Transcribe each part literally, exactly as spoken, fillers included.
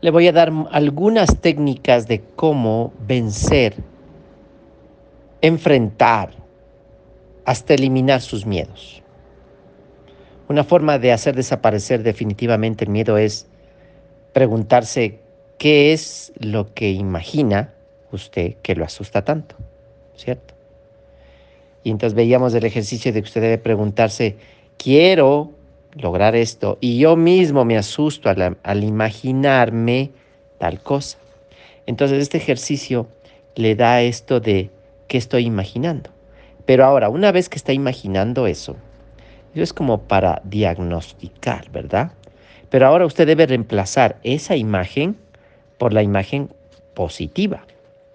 Le voy a dar algunas técnicas de cómo vencer, enfrentar, hasta eliminar sus miedos. Una forma de hacer desaparecer definitivamente el miedo es preguntarse qué es lo que imagina usted que lo asusta tanto, ¿cierto? Y entonces veíamos el ejercicio de que usted debe preguntarse, quiero lograr esto y yo mismo me asusto al, al imaginarme tal cosa. Entonces este ejercicio le da esto de qué estoy imaginando. Pero ahora, una vez que está imaginando eso, eso es como para diagnosticar, ¿verdad? Pero ahora usted debe reemplazar esa imagen por la imagen positiva.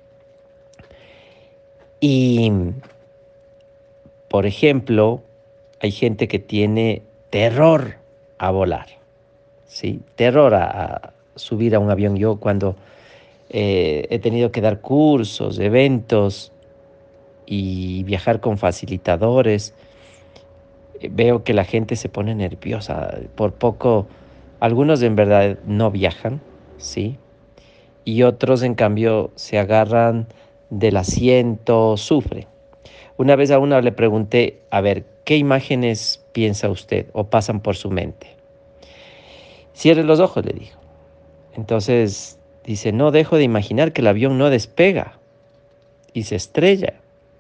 Y, por ejemplo, hay gente que tiene terror a volar, ¿sí? Terror a, a subir a un avión. Yo cuando eh, he tenido que dar cursos, eventos y viajar con facilitadores, eh, veo que la gente se pone nerviosa. Por poco, algunos en verdad no viajan, ¿sí? Y otros, en cambio, se agarran del asiento, sufren. Una vez a una le pregunté, a ver, ¿qué imágenes piensa usted o pasan por su mente? Cierre los ojos, le dijo. Entonces dice, no dejo de imaginar que el avión no despega y se estrella.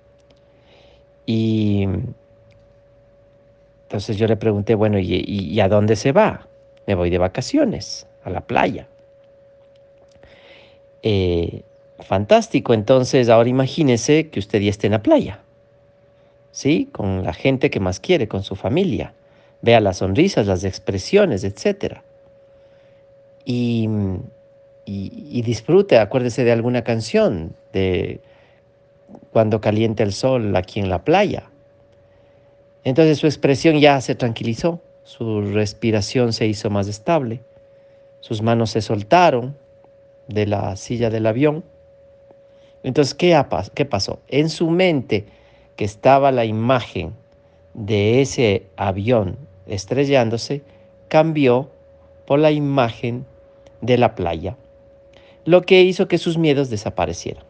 Y entonces yo le pregunté, bueno, ¿y, y, y a dónde se va? Me voy de vacaciones, a la playa. Eh, fantástico, entonces ahora imagínese que usted ya esté en la playa, ¿sí? Con la gente que más quiere, con su familia. Vea las sonrisas, las expresiones, etcétera. Y, y, y disfrute, acuérdese de alguna canción, de Cuando calienta el sol aquí en la playa. Entonces su expresión ya se tranquilizó, su respiración se hizo más estable, sus manos se soltaron de la silla del avión. Entonces, ¿qué, ha, qué pasó? En su mente, que estaba la imagen de ese avión estrellándose, cambió por la imagen de la playa, lo que hizo que sus miedos desaparecieran.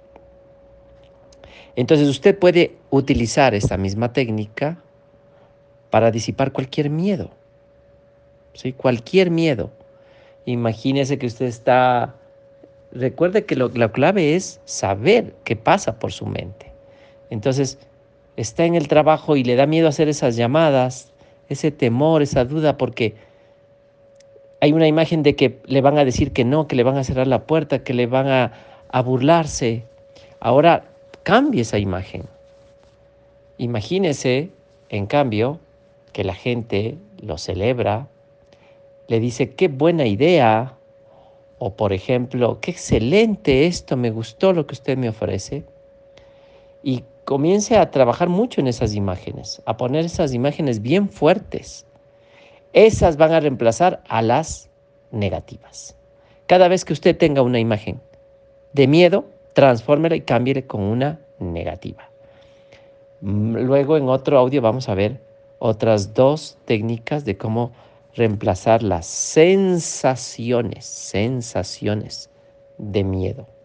Entonces usted puede utilizar esta misma técnica para disipar cualquier miedo, ¿sí? Cualquier miedo. Imagínese que usted está... Recuerde que lo, la clave es saber qué pasa por su mente. Entonces, está en el trabajo y le da miedo hacer esas llamadas, ese temor, esa duda, porque hay una imagen de que le van a decir que no, que le van a cerrar la puerta, que le van a, a burlarse. Ahora, cambie esa imagen. Imagínese, en cambio, que la gente lo celebra, le dice, qué buena idea, o por ejemplo, qué excelente esto, me gustó lo que usted me ofrece, y comience a trabajar mucho en esas imágenes, a poner esas imágenes bien fuertes. Esas van a reemplazar a las negativas. Cada vez que usted tenga una imagen de miedo, transfórmela y cámbiela con una negativa. Luego en otro audio vamos a ver otras dos técnicas de cómo reemplazar las sensaciones, sensaciones de miedo.